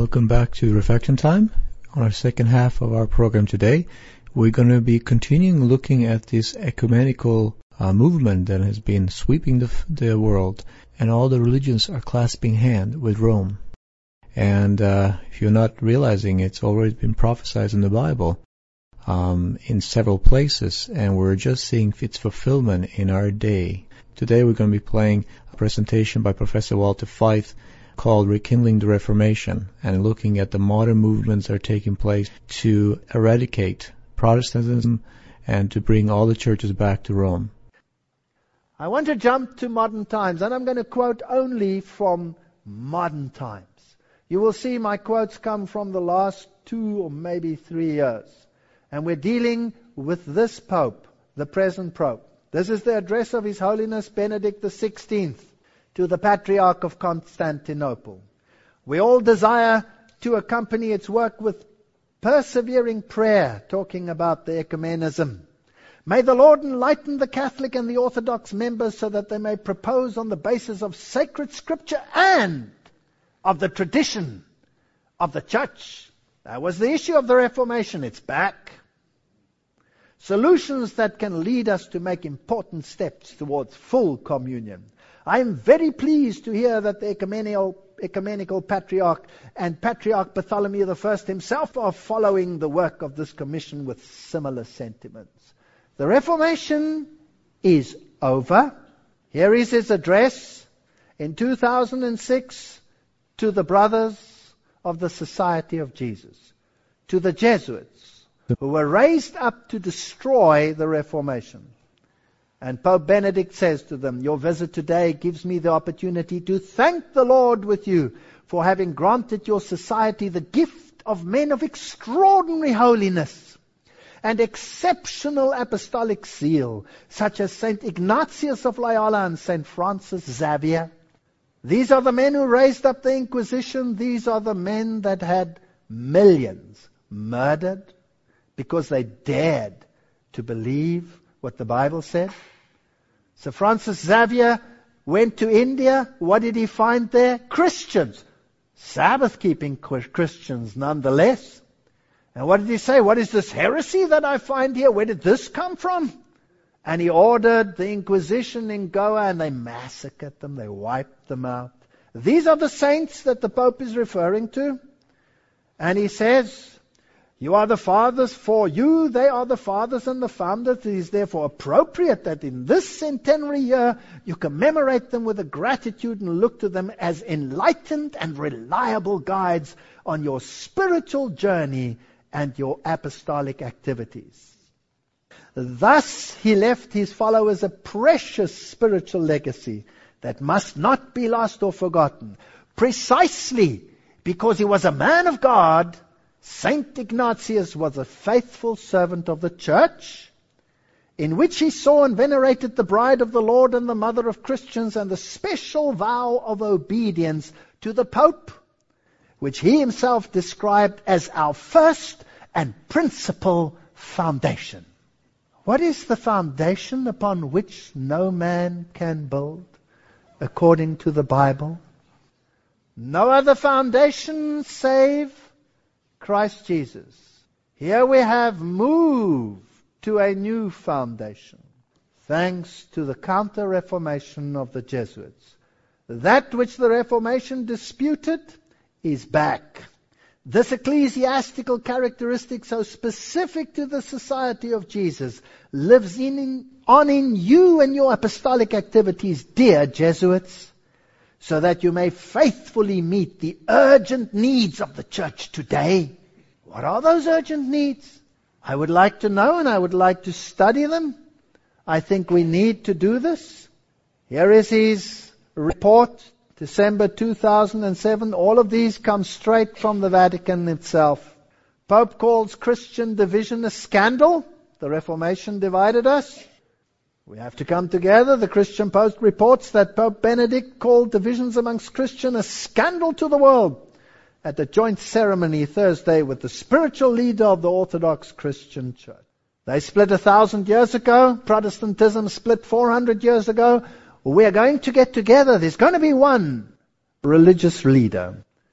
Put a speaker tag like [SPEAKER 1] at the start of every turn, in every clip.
[SPEAKER 1] Welcome back to Reflection Time. On our second half of our program today, we're going to be continuing looking at this ecumenical movement that has been sweeping the world, and all the religions are clasping hand with Rome. And if you're not realizing, it's already been prophesied in the Bible in several places, and we're just seeing its fulfillment in our day. Today we're going to be playing a presentation by Professor Walter Fyth called Rekindling the Reformation, and looking at the modern movements that are taking place to eradicate Protestantism and to bring all the churches back to Rome.
[SPEAKER 2] I want to jump to modern times, and I'm going to quote only from modern times. You will see my quotes come from the last 2 or maybe 3 years. And we're dealing with this Pope, the present Pope. This is the address of His Holiness Benedict XVI to the Patriarch of Constantinople. We all desire to accompany its work with persevering prayer, talking about the ecumenism. May the Lord enlighten the Catholic and the Orthodox members so that they may propose on the basis of sacred scripture and of the tradition of the Church. That was the issue of the Reformation. It's back. Solutions that can lead us to make important steps towards full communion. I am very pleased to hear that the ecumenical Patriarch and Patriarch Bartholomew I himself are following the work of this commission with similar sentiments. The Reformation is over. Here is his address in 2006 to the Brothers of the Society of Jesus, to the Jesuits, who were raised up to destroy the Reformation. And Pope Benedict says to them, your visit today gives me the opportunity to thank the Lord with you for having granted your society the gift of men of extraordinary holiness and exceptional apostolic zeal, such as St. Ignatius of Loyola and St. Francis Xavier. These are the men who raised up the Inquisition. These are the men that had millions murdered because they dared to believe what the Bible said. Sir Francis Xavier went to India. What did he find there? Christians. Sabbath-keeping Christians nonetheless. And what did he say? What is this heresy that I find here? Where did this come from? And he ordered the Inquisition in Goa, and they massacred them. They wiped them out. These are the saints that the Pope is referring to. And he says, you are the fathers for you. They are the fathers and the founders. It is therefore appropriate that in this centenary year you commemorate them with a gratitude and look to them as enlightened and reliable guides on your spiritual journey and your apostolic activities. Thus he left his followers a precious spiritual legacy that must not be lost or forgotten. Precisely because he was a man of God, Saint Ignatius was a faithful servant of the Church, in which he saw and venerated the bride of the Lord and the mother of Christians, and the special vow of obedience to the Pope, which he himself described as our first and principal foundation. What is the foundation upon which no man can build, according to the Bible? No other foundation save Christ Jesus. Here we have moved to a new foundation, thanks to the counter-reformation of the Jesuits. That which the Reformation disputed is back. This ecclesiastical characteristic, so specific to the Society of Jesus, lives on in you and your apostolic activities, dear Jesuits, so that you may faithfully meet the urgent needs of the Church today. What are those urgent needs? I would like to know, and I would like to study them. I think we need to do this. Here is his report, December 2007. All of these come straight from the Vatican itself. Pope calls Christian division a scandal. The Reformation divided us. We have to come together. The Christian Post reports that Pope Benedict called divisions amongst Christians a scandal to the world at a joint ceremony Thursday with the spiritual leader of the Orthodox Christian Church. They split 1,000 years ago. Protestantism split 400 years ago. We are going to get together. There's going to be one religious leader.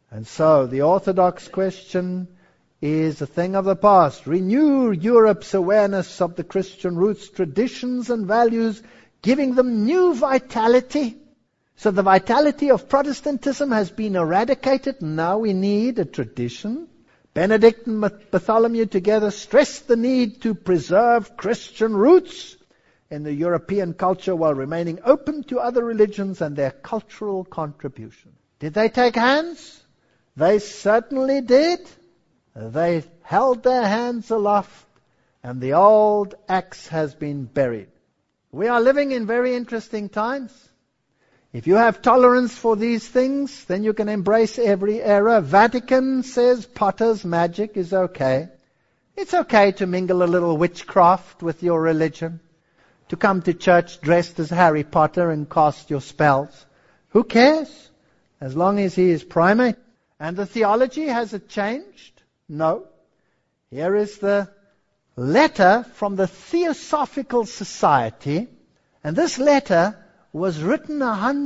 [SPEAKER 2] And so the Orthodox question is a thing of the past. Renew Europe's awareness of the Christian roots, traditions and values, giving them new vitality. So the vitality of Protestantism has been eradicated. Now we need a tradition. Benedict and Bartholomew together stressed the need to preserve Christian roots in the European culture while remaining open to other religions and their cultural contribution. Did they take hands? They certainly did. They held their hands aloft, and the old axe has been buried. We are living in very interesting times. If you have tolerance for these things, then you can embrace every error. Vatican says Potter's magic is okay. It's okay to mingle a little witchcraft with your religion, to come to church dressed as Harry Potter and cast your spells. Who cares? As long as he is primate. And the theology, has it changed? No. Here is the letter from the Theosophical Society, and this letter was written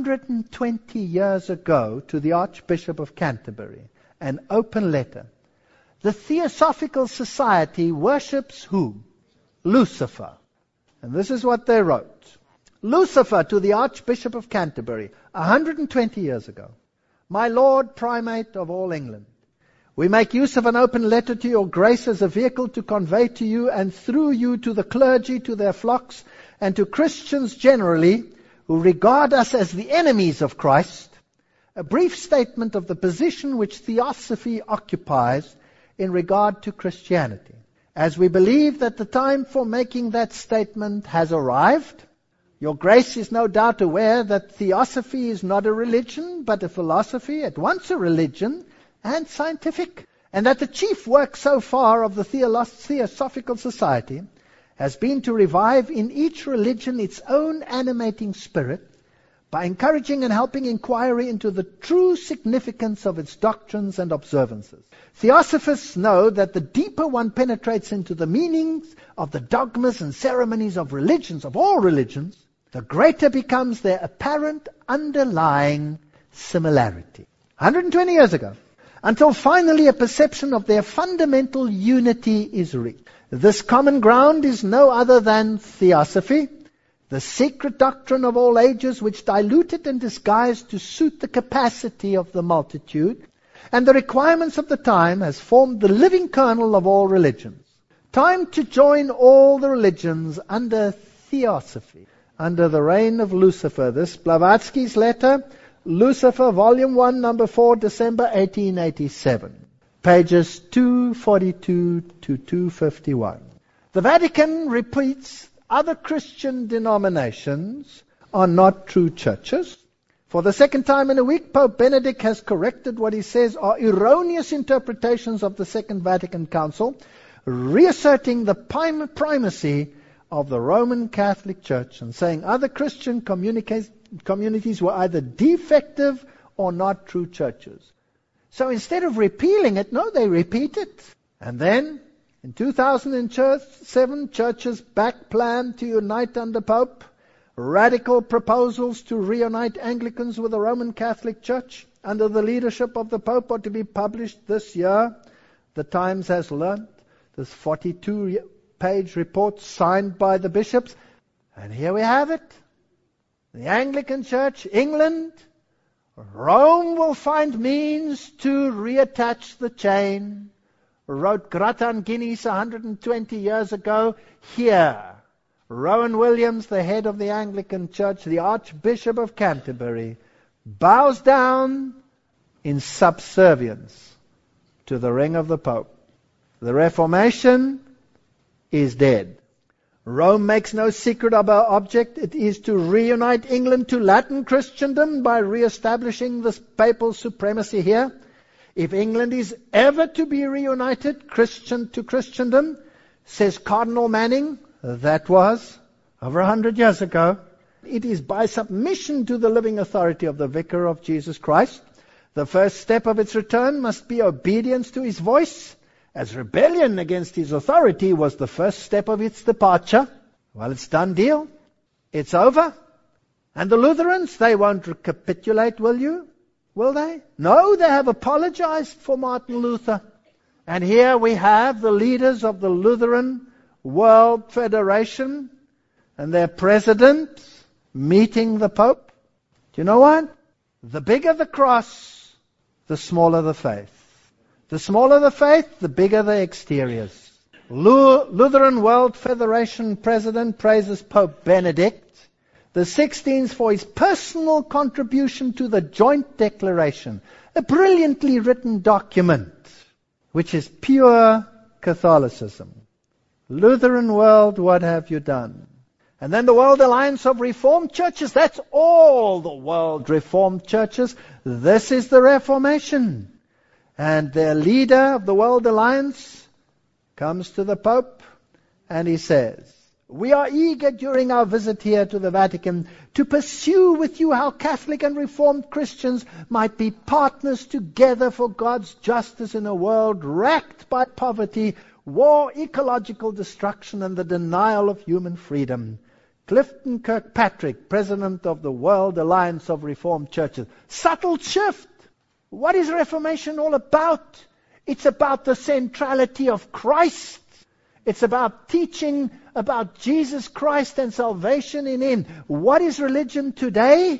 [SPEAKER 2] 120 years ago to the Archbishop of Canterbury, an open letter. The Theosophical Society worships whom? Lucifer. And this is what they wrote. Lucifer to the Archbishop of Canterbury, 120 years ago. My Lord Primate of all England, we make use of an open letter to your grace as a vehicle to convey to you and through you to the clergy, to their flocks, and to Christians generally, who regard us as the enemies of Christ, a brief statement of the position which Theosophy occupies in regard to Christianity. As we believe that the time for making that statement has arrived, your grace is no doubt aware that Theosophy is not a religion, but a philosophy, at once a religion and scientific, and that the chief work so far of the Theosophical Society has been to revive in each religion its own animating spirit by encouraging and helping inquiry into the true significance of its doctrines and observances. Theosophists know that the deeper one penetrates into the meanings of the dogmas and ceremonies of religions, of all religions, the greater becomes their apparent underlying similarity. 120 years ago, until finally a perception of their fundamental unity is reached. This common ground is no other than Theosophy, the secret doctrine of all ages which diluted and disguised to suit the capacity of the multitude and the requirements of the time has formed the living kernel of all religions. Time to join all the religions under Theosophy, under the reign of Lucifer. This Blavatsky's letter, Lucifer, Volume 1, Number 4, December 1887. Pages 242 to 251. The Vatican repeats other Christian denominations are not true churches. For the second time in a week, Pope Benedict has corrected what he says are erroneous interpretations of the Second Vatican Council, reasserting the primacy of the Roman Catholic Church and saying other Christian communities were either defective or not true churches. So instead of repealing it, no, they repeat it. And then, in 2007, churches back plan to unite under Pope. Radical proposals to reunite Anglicans with the Roman Catholic Church under the leadership of the Pope are to be published this year. The Times has learnt. This 42-page report signed by the bishops. And here we have it. The Anglican Church, England, Rome will find means to reattach the chain, wrote Gratan Guinness 120 years ago. Here, Rowan Williams, the head of the Anglican Church, the Archbishop of Canterbury, bows down in subservience to the ring of the Pope. The Reformation is dead. Rome makes no secret of her object. It is to reunite England to Latin Christendom by re-establishing this papal supremacy here. If England is ever to be reunited, Christian to Christendom, says Cardinal Manning, that was over 100 years ago, it is by submission to the living authority of the Vicar of Jesus Christ. The first step of its return must be obedience to his voice, as rebellion against his authority was the first step of its departure. Well, it's done deal. It's over. And the Lutherans, they won't capitulate, will you? Will they? No, they have apologized for Martin Luther. And here we have the leaders of the Lutheran World Federation and their president meeting the Pope. Do you know what? The bigger the cross, the smaller the faith. The smaller the faith, the bigger the exteriors. Lutheran World Federation president praises Pope Benedict the 16th for his personal contribution to the joint declaration, a brilliantly written document, which is pure Catholicism. Lutheran world, what have you done? And then the World Alliance of Reformed Churches, that's all the world Reformed churches. This is the Reformation. And their leader of the World Alliance comes to the Pope and he says, we are eager during our visit here to the Vatican to pursue with you how Catholic and Reformed Christians might be partners together for God's justice in a world racked by poverty, war, ecological destruction, and the denial of human freedom. Clifton Kirkpatrick, President of the World Alliance of Reformed Churches. Subtle shift. What is Reformation all about? It's about the centrality of Christ. It's about teaching about Jesus Christ and salvation in Him. What is religion today?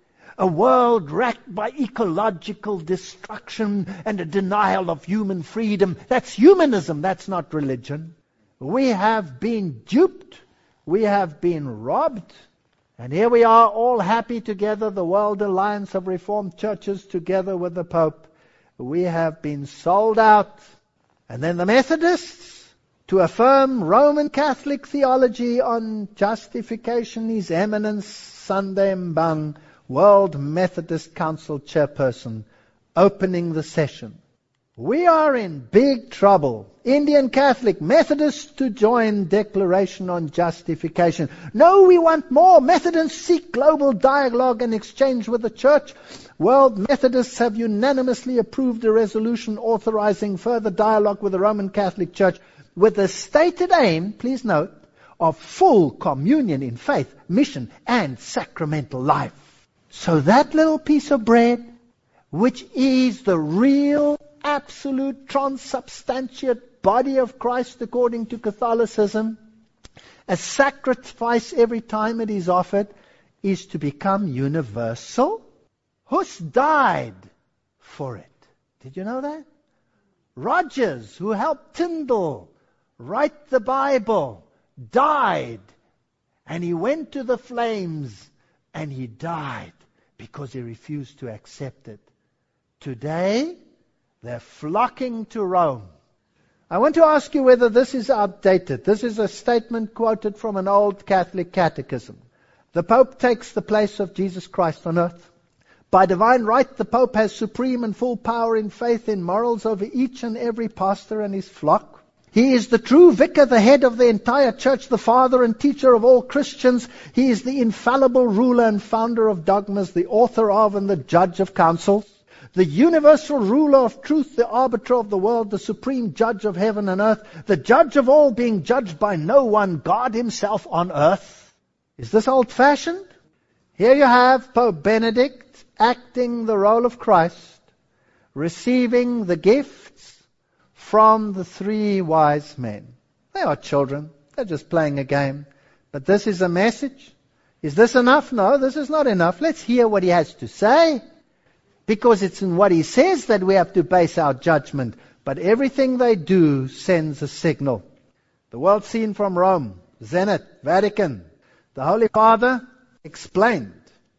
[SPEAKER 2] A world racked by ecological destruction and a denial of human freedom. That's humanism, that's not religion. We have been duped. We have been robbed. And here we are all happy together, the World Alliance of Reformed Churches together with the Pope. We have been sold out. And then the Methodists, to affirm Roman Catholic theology on justification, His Eminence Sunday Mbang, World Methodist Council chairperson, opening the session. We are in big trouble. Indian Catholic Methodists to join Declaration on Justification. No, we want more. Methodists seek global dialogue and exchange with the Church. World Methodists have unanimously approved a resolution authorizing further dialogue with the Roman Catholic Church with the stated aim, please note, of full communion in faith, mission, and sacramental life. So that little piece of bread, which is the real, absolute, transubstantiate body of Christ according to Catholicism, a sacrifice every time it is offered, is to become universal. Hus died for it. Did you know that? Rogers, who helped Tyndale write the Bible, died. And he went to the flames and he died because he refused to accept it. Today, they're flocking to Rome. I want to ask you whether this is outdated. This is a statement quoted from an old Catholic catechism. The Pope takes the place of Jesus Christ on earth. By divine right, the Pope has supreme and full power in faith, in morals over each and every pastor and his flock. He is the true vicar, the head of the entire church, the father and teacher of all Christians. He is the infallible ruler and founder of dogmas, the author of and the judge of councils, the universal ruler of truth, the arbiter of the world, the supreme judge of heaven and earth, the judge of all, being judged by no one, God Himself on earth. Is this old-fashioned? Here you have Pope Benedict acting the role of Christ, receiving the gifts from the three wise men. They are children. They're just playing a game. But this is a message. Is this enough? No, this is not enough. Let's hear what he has to say. Because it's in what he says that we have to base our judgment. But everything they do sends a signal. The world seen from Rome, Zenit, Vatican. The Holy Father explained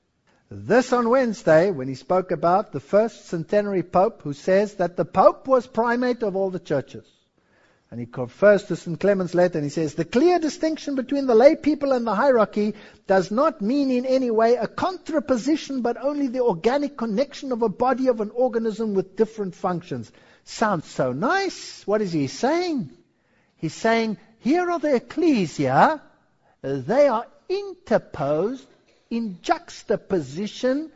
[SPEAKER 2] this on Wednesday when he spoke about the first centenary Pope, who says that the Pope was primate of all the churches. And he refers to St. Clement's letter and he says, the clear distinction between the lay people and the hierarchy does not mean in any way a contraposition, but only the organic connection of a body of an organism with different functions. Sounds so nice. What is he saying? He's saying, here are the ecclesia. They are interposed in juxtaposition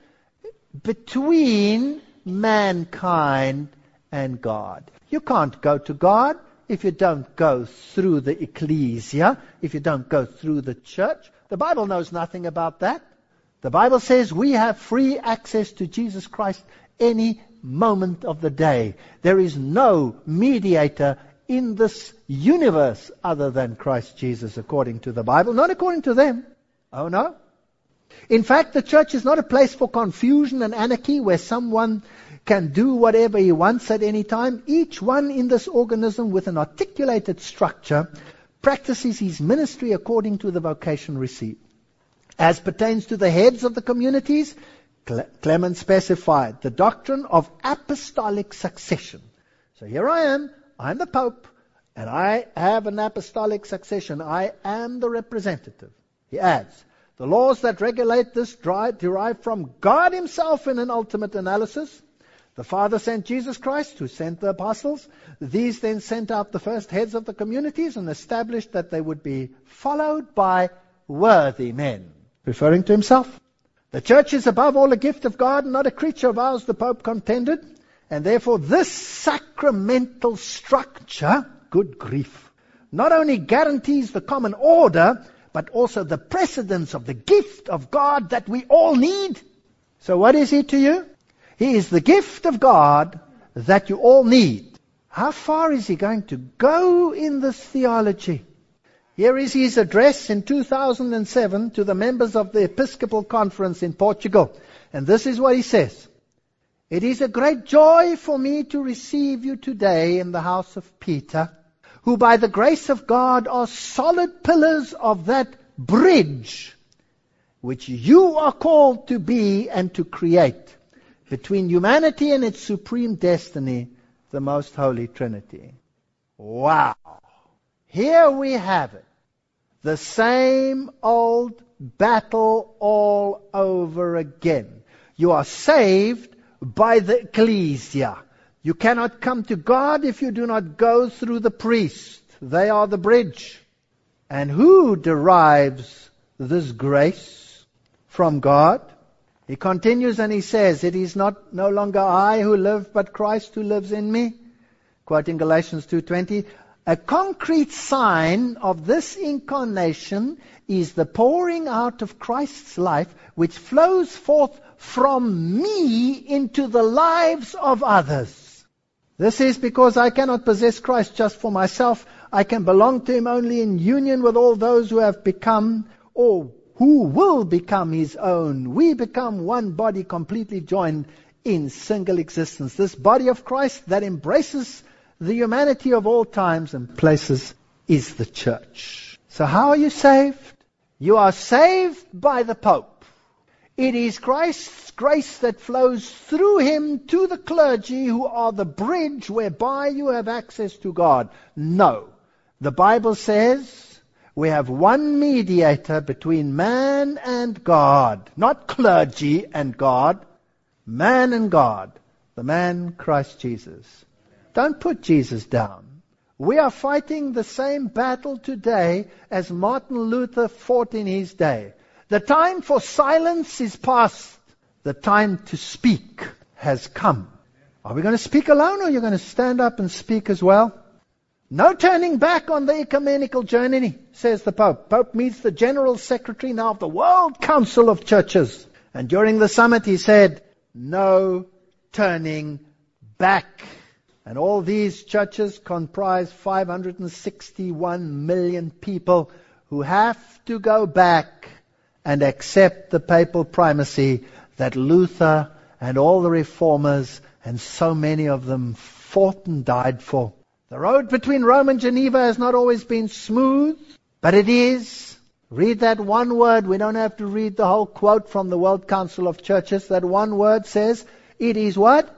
[SPEAKER 2] between mankind and God. You can't go to God if you don't go through the ecclesia, if you don't go through the church. The Bible knows nothing about that. The Bible says we have free access to Jesus Christ any moment of the day. There is no mediator in this universe other than Christ Jesus, according to the Bible, not according to them. Oh no. In fact, the church is not a place for confusion and anarchy where someone can do whatever he wants at any time. Each one in this organism with an articulated structure practices his ministry according to the vocation received. As pertains to the heads of the communities, Clement specified the doctrine of apostolic succession. So here I am, I'm the Pope, and I have an apostolic succession. I am the representative. He adds, the laws that regulate this derive from God himself in an ultimate analysis. The Father sent Jesus Christ, who sent the apostles. These then sent out the first heads of the communities and established that they would be followed by worthy men, referring to himself. The church is above all a gift of God, not a creature of ours, the Pope contended. And therefore this sacramental structure, good grief, not only guarantees the common order, but also the precedence of the gift of God that we all need. So what is he to you? He is the gift of God that you all need. How far is he going to go in this theology? Here is his address in 2007 to the members of the Episcopal Conference in Portugal. And this is what he says. It is a great joy for me to receive you today in the house of Peter, who by the grace of God are solid pillars of that bridge which you are called to be and to create between humanity and its supreme destiny, the most holy Trinity. Wow! Here we have it. The same old battle all over again. You are saved by the ecclesia. You cannot come to God if you do not go through the priest. They are the bridge. And who derives this grace from God? He continues and he says, it is no longer I who live, but Christ who lives in me. Quoting Galatians 2:20, a concrete sign of this incarnation is the pouring out of Christ's life, which flows forth from me into the lives of others. This is because I cannot possess Christ just for myself. I can belong to him only in union with all those who have become or who will become his own. We become one body completely joined in single existence. This body of Christ that embraces the humanity of all times and places is the church. So how are you saved? You are saved by the Pope. It is Christ's grace that flows through him to the clergy, who are the bridge whereby you have access to God. No. The Bible says we have one mediator between man and God. Not clergy and God. Man and God. The man Christ Jesus. Don't put Jesus down. We are fighting the same battle today as Martin Luther fought in his day. The time for silence is past. The time to speak has come. Are we going to speak alone, or are you going to stand up and speak as well? No turning back on the ecumenical journey, says the Pope. Pope meets the General Secretary now of the World Council of Churches. And during the summit he said, no turning back. And all these churches comprise 561 million people who have to go back and accept the papal primacy that Luther and all the reformers and so many of them fought and died for. The road between Rome and Geneva has not always been smooth, but it is. Read that one word. We don't have to read the whole quote from the World Council of Churches. That one word says, it is what?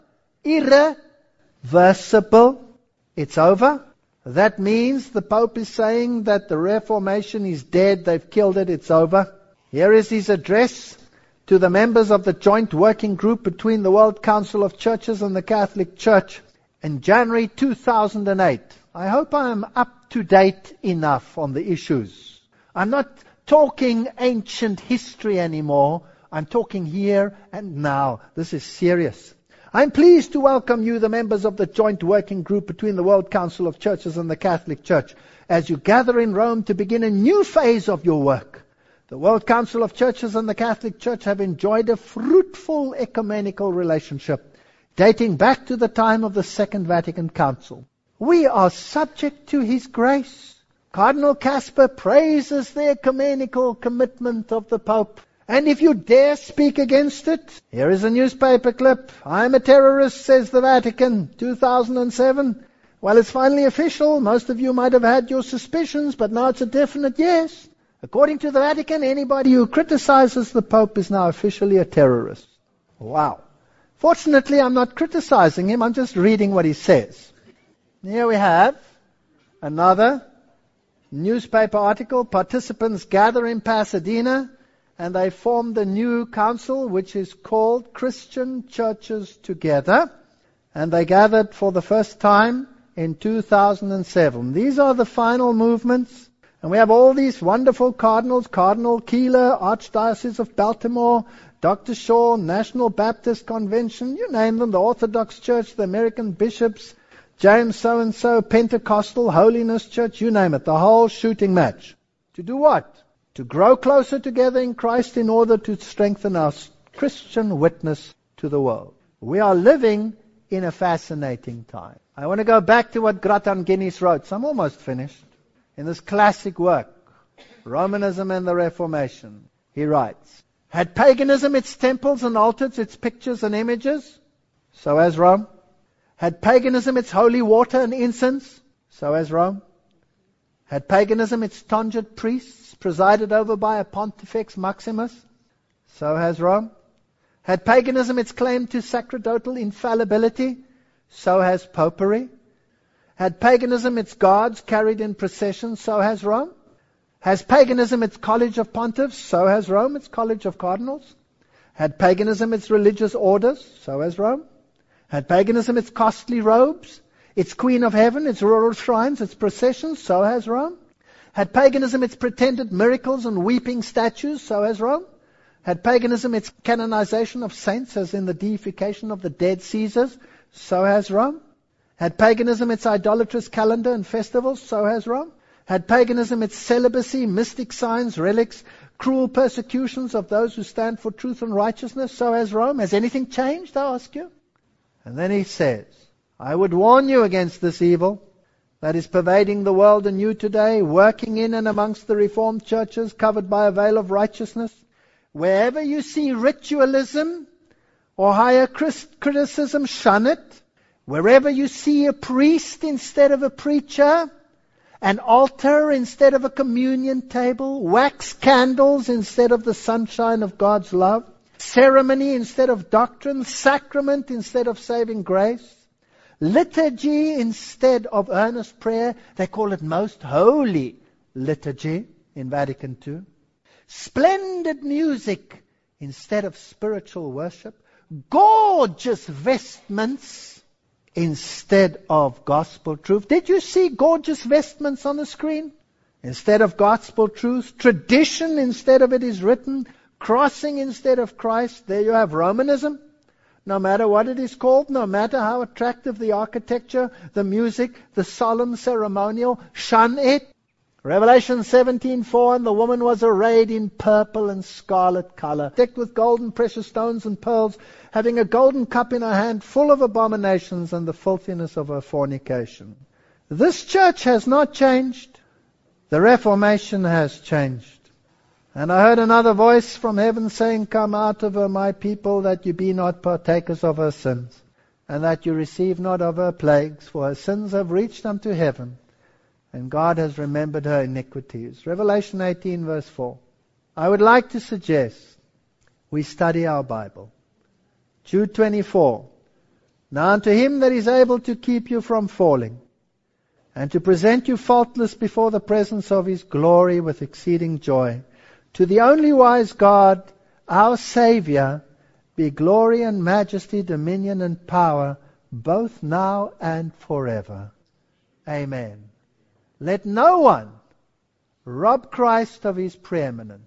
[SPEAKER 2] Irreversible. It's over. That means the Pope is saying that the Reformation is dead. They've killed it. It's over. Here is his address to the members of the joint working group between the World Council of Churches and the Catholic Church in January 2008. I hope I am up to date enough on the issues. I'm not talking ancient history anymore. I'm talking here and now. This is serious. I'm pleased to welcome you, the members of the joint working group between the World Council of Churches and the Catholic Church, as you gather in Rome to begin a new phase of your work. The World Council of Churches and the Catholic Church have enjoyed a fruitful ecumenical relationship dating back to the time of the Second Vatican Council. We are subject to his grace. Cardinal Casper praises the ecumenical commitment of the Pope. And if you dare speak against it, here is a newspaper clip. I'm a terrorist, says the Vatican, 2007. Well, it's finally official. Most of you might have had your suspicions, but now it's a definite yes. According to the Vatican, anybody who criticizes the Pope is now officially a terrorist. Wow. Fortunately, I'm not criticizing him. I'm just reading what he says. Here we have another newspaper article. Participants gather in Pasadena, and they formed a new council which is called Christian Churches Together. And they gathered for the first time in 2007. These are the final movements. And we have all these wonderful cardinals. Cardinal Keeler, Archdiocese of Baltimore, Dr. Shaw, National Baptist Convention, you name them, the Orthodox Church, the American bishops, James so-and-so, Pentecostal, Holiness Church, you name it, the whole shooting match. To do what? To grow closer together in Christ in order to strengthen our Christian witness to the world. We are living in a fascinating time. I want to go back to what Gratan Guinness wrote. So I'm almost finished. In this classic work, Romanism and the Reformation, he writes, had paganism its temples and altars, its pictures and images? So has Rome. Had paganism its holy water and incense? So has Rome. Had paganism its tonsured priests, presided over by a Pontifex Maximus? So has Rome. Had paganism its claim to sacerdotal infallibility? So has Popery. Had paganism its gods carried in procession? So has Rome. Has paganism its college of pontiffs? So has Rome, its college of cardinals. Had paganism its religious orders? So has Rome. Had paganism its costly robes, its queen of heaven, its rural shrines, its processions? So has Rome. Had paganism its pretended miracles and weeping statues? So has Rome. Had paganism its canonization of saints, as in the deification of the dead Caesars? So has Rome. Had paganism its idolatrous calendar and festivals? So has Rome. Had paganism its celibacy, mystic signs, relics, cruel persecutions of those who stand for truth and righteousness? So has Rome. Has anything changed, I ask you? And then he says, I would warn you against this evil that is pervading the world anew today, working in and amongst the Reformed churches covered by a veil of righteousness. Wherever you see ritualism or higher criticism, shun it. Wherever you see a priest instead of a preacher, an altar instead of a communion table, wax candles instead of the sunshine of God's love, ceremony instead of doctrine, sacrament instead of saving grace, liturgy instead of earnest prayer. They call it most holy liturgy in Vatican II. Splendid music instead of spiritual worship. Gorgeous vestments instead of gospel truth. Did you see gorgeous vestments on the screen? Instead of gospel truth. Tradition instead of it is written. Crossing instead of Christ. There you have Romanism. No matter what it is called, no matter how attractive the architecture, the music, the solemn ceremonial, shun it. Revelation 17:4, and the woman was arrayed in purple and scarlet color, decked with gold and precious stones and pearls, having a golden cup in her hand full of abominations and the filthiness of her fornication. This church has not changed. The Reformation has changed. And I heard another voice from heaven saying, come out of her, my people, that you be not partakers of her sins, and that you receive not of her plagues, for her sins have reached unto heaven, and God has remembered her iniquities. Revelation 18 verse 4. I would like to suggest we study our Bible. Jude 24. Now unto him that is able to keep you from falling, and to present you faultless before the presence of his glory with exceeding joy, to the only wise God, our Savior, be glory and majesty, dominion and power, both now and forever. Amen. Let no one rob Christ of his preeminence.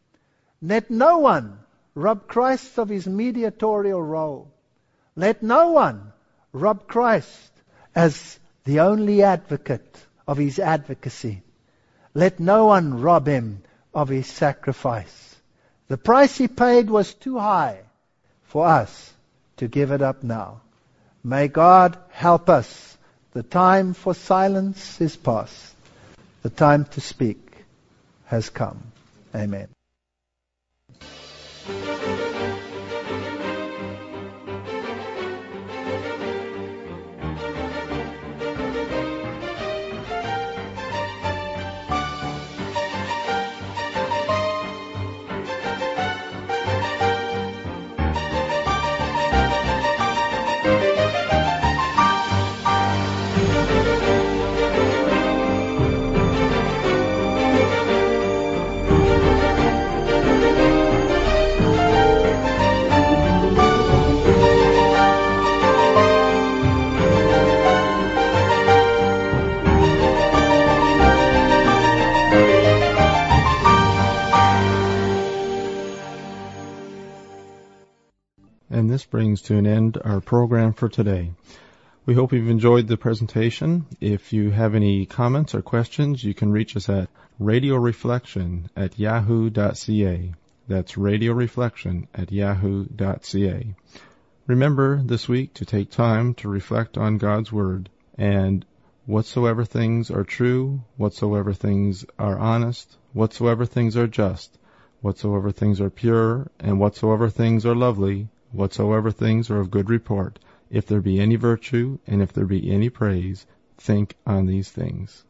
[SPEAKER 2] Let no one rob Christ of his mediatorial role. Let no one rob Christ as the only advocate of his advocacy. Let no one rob him of his sacrifice. The price he paid was too high for us to give it up now. May God help us. The time for silence is past. The time to speak has come. Amen.
[SPEAKER 3] And this brings to an end our program for today. We hope you've enjoyed the presentation. If you have any comments or questions, you can reach us at radioreflection@yahoo.ca. That's radioreflection@yahoo.ca. Remember this week to take time to reflect on God's Word, and whatsoever things are true, whatsoever things are honest, whatsoever things are just, whatsoever things are pure, and whatsoever things are lovely, whatsoever things are of good report, if there be any virtue, and if there be any praise, think on these things.